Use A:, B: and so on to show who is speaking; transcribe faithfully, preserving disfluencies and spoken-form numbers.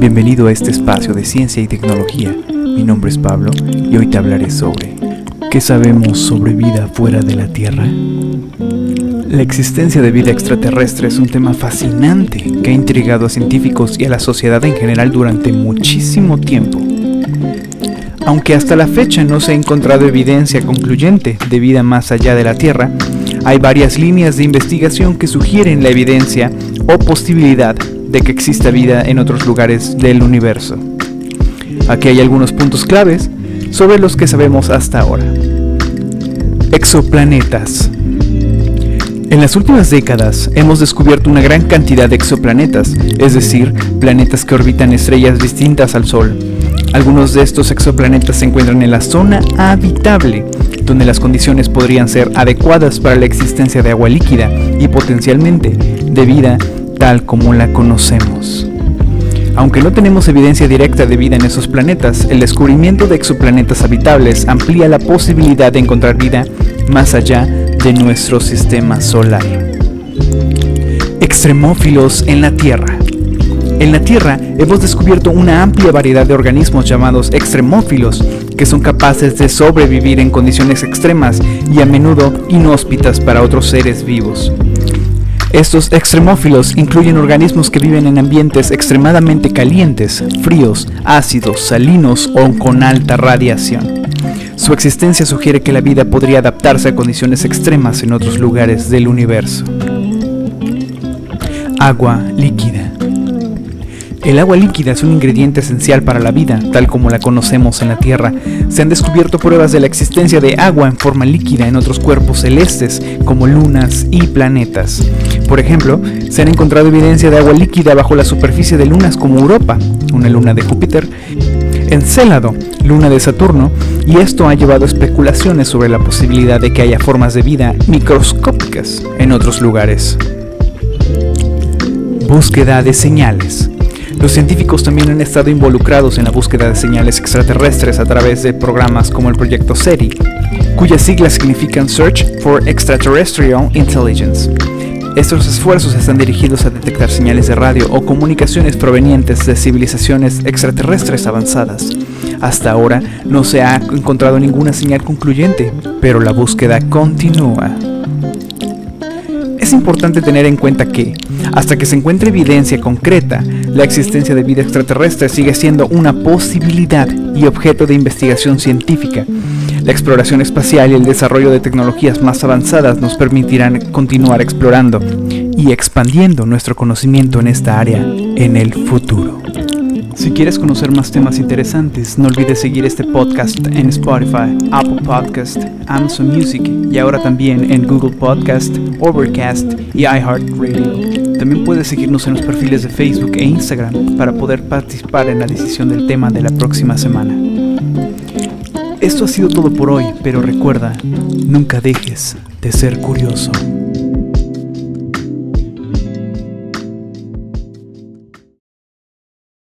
A: Bienvenido a este espacio de ciencia y tecnología. Mi nombre es Pablo y hoy te hablaré sobre ¿qué sabemos sobre vida fuera de la Tierra? La existencia de vida extraterrestre es un tema fascinante que ha intrigado a científicos y a la sociedad en general durante muchísimo tiempo. Aunque hasta la fecha no se ha encontrado evidencia concluyente de vida más allá de la Tierra, hay varias líneas de investigación que sugieren la evidencia o posibilidad de que exista vida en otros lugares del universo. Aquí hay algunos puntos claves sobre los que sabemos hasta ahora. Exoplanetas. En las últimas décadas hemos descubierto una gran cantidad de exoplanetas, es decir, planetas que orbitan estrellas distintas al Sol. Algunos de estos exoplanetas se encuentran en la zona habitable, donde las condiciones podrían ser adecuadas para la existencia de agua líquida y potencialmente de vida tal como la conocemos. Aunque no tenemos evidencia directa de vida en esos planetas, el descubrimiento de exoplanetas habitables amplía la posibilidad de encontrar vida más allá de nuestro sistema solar. Extremófilos en la Tierra. En la Tierra hemos descubierto una amplia variedad de organismos llamados extremófilos, que son capaces de sobrevivir en condiciones extremas y a menudo inhóspitas para otros seres vivos. Estos extremófilos incluyen organismos que viven en ambientes extremadamente calientes, fríos, ácidos, salinos o con alta radiación. Su existencia sugiere que la vida podría adaptarse a condiciones extremas en otros lugares del universo. Agua líquida. El agua líquida es un ingrediente esencial para la vida, tal como la conocemos en la Tierra. Se han descubierto pruebas de la existencia de agua en forma líquida en otros cuerpos celestes, como lunas y planetas. Por ejemplo, se han encontrado evidencia de agua líquida bajo la superficie de lunas como Europa, una luna de Júpiter, Encélado, luna de Saturno, y esto ha llevado a especulaciones sobre la posibilidad de que haya formas de vida microscópicas en otros lugares. Búsqueda de señales. Los científicos también han estado involucrados en la búsqueda de señales extraterrestres a través de programas como el proyecto SETI, cuyas siglas significan Search for Extraterrestrial Intelligence. Estos esfuerzos están dirigidos a detectar señales de radio o comunicaciones provenientes de civilizaciones extraterrestres avanzadas. Hasta ahora no se ha encontrado ninguna señal concluyente, pero la búsqueda continúa. Es importante tener en cuenta que, hasta que se encuentre evidencia concreta, la existencia de vida extraterrestre sigue siendo una posibilidad y objeto de investigación científica. La exploración espacial y el desarrollo de tecnologías más avanzadas nos permitirán continuar explorando y expandiendo nuestro conocimiento en esta área en el futuro. Si quieres conocer más temas interesantes, no olvides seguir este podcast en Spotify, Apple Podcast, Amazon Music y ahora también en Google Podcast, Overcast y iHeartRadio. También puedes seguirnos en los perfiles de Facebook e Instagram para poder participar en la decisión del tema de la próxima semana. Esto ha sido todo por hoy, pero recuerda, nunca dejes de ser curioso.